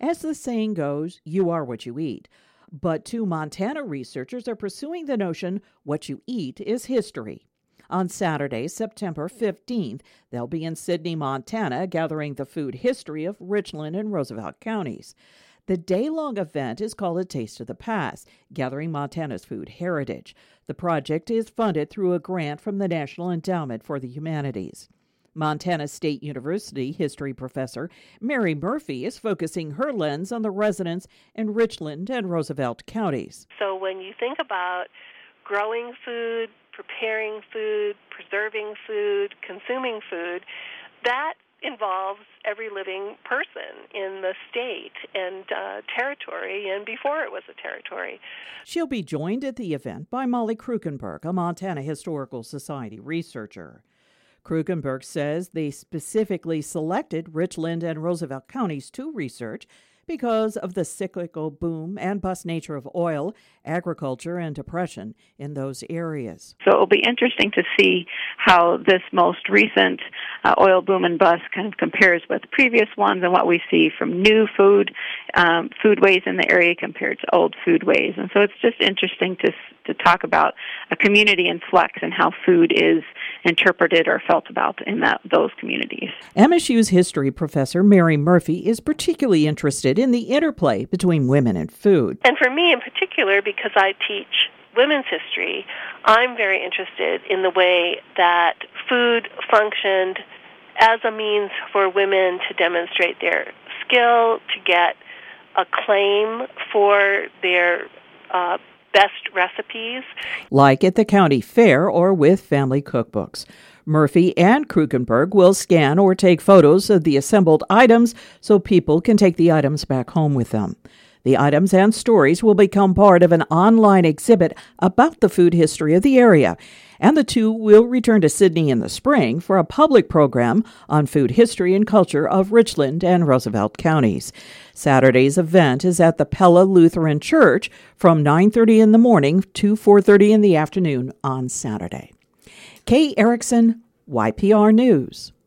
As the saying goes, you are what you eat. But two Montana researchers are pursuing the notion what you eat is history. On Saturday, September 15th, they'll be in Sidney, Montana, gathering the food history of Richland and Roosevelt counties. The day-long event is called A Taste of the Past, gathering Montana's food heritage. The project is funded through a grant from the National Endowment for the Humanities. Montana State University history professor Mary Murphy is focusing her lens on the residents in Richland and Roosevelt counties. So when you think about growing food, preparing food, preserving food, consuming food, that involves every living person in the state and territory, and before it was a territory. She'll be joined at the event by Molly Krukenberg, a Montana Historical Society researcher. Krukenberg says they specifically selected Richland and Roosevelt counties to research because of the cyclical boom and bust nature of oil, agriculture, and depression in those areas. So it will be interesting to see how this most recent oil boom and bust kind of compares with previous ones and what we see from new foodways in the area compared to old foodways. And so it's just interesting to talk about a community in flux and how food is interpreted or felt about in those communities. MSU's history professor Mary Murphy is particularly interested in the interplay between women and food. And for me in particular, because I teach women's history, I'm very interested in the way that food functioned as a means for women to demonstrate their skill, to get acclaim for their best recipes. Like at the county fair or with family cookbooks. Murphy and Krukenberg will scan or take photos of the assembled items so people can take the items back home with them. The items and stories will become part of an online exhibit about the food history of the area, and the two will return to Sidney in the spring for a public program on food history and culture of Richland and Roosevelt counties. Saturday's event is at the Pella Lutheran Church from 9:30 in the morning to 4:30 in the afternoon on Saturday. Kay Erickson, YPR News.